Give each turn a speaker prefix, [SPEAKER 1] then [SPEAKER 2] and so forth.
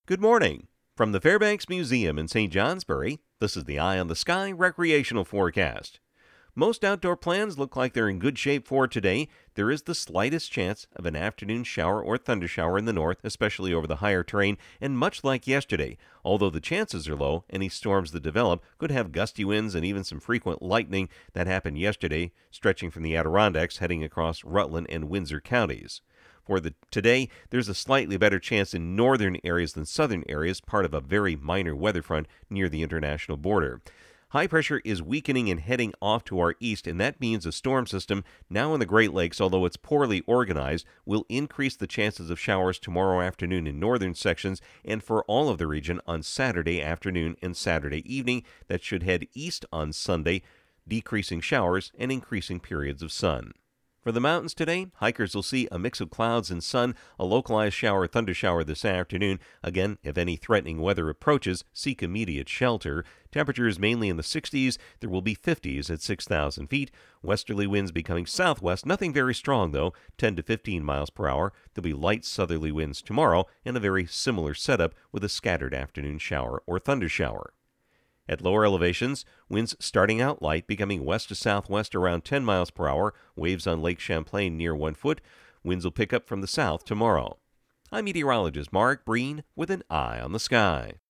[SPEAKER 1] Good morning. From the Fairbanks Museum in St. Johnsbury, this is the Eye on the Sky recreational forecast. Most outdoor plans look like they're in good shape for today. There is the slightest chance of an afternoon shower or thundershower in the north, especially over the higher terrain, and much like yesterday, although the chances are low, any storms that develop could have gusty winds and even some frequent lightning that happened yesterday, stretching from the Adirondacks heading across Rutland and Windsor counties. For today, there's a slightly better chance in northern areas than southern areas, part of a very minor weather front near the international border. High pressure is weakening and heading off to our east, and that means a storm system now in the Great Lakes, although it's poorly organized, will increase the chances of showers tomorrow afternoon in northern sections and for all of the region on Saturday afternoon and Saturday evening. That should head east on Sunday, decreasing showers and increasing periods of sun. For the mountains today, hikers will see a mix of clouds and sun, a localized shower or thundershower this afternoon. Again, if any threatening weather approaches, seek immediate shelter. Temperatures mainly in the 60s. There will be 50s at 6,000 feet. Westerly winds becoming southwest, nothing very strong though, 10 to 15 miles per hour. There'll be light southerly winds tomorrow and a very similar setup with a scattered afternoon shower or thundershower. At lower elevations, winds starting out light, becoming west to southwest around 10 miles per hour, waves on Lake Champlain near 1 foot. Winds will pick up from the south tomorrow. I'm meteorologist Mark Breen with an eye on the sky.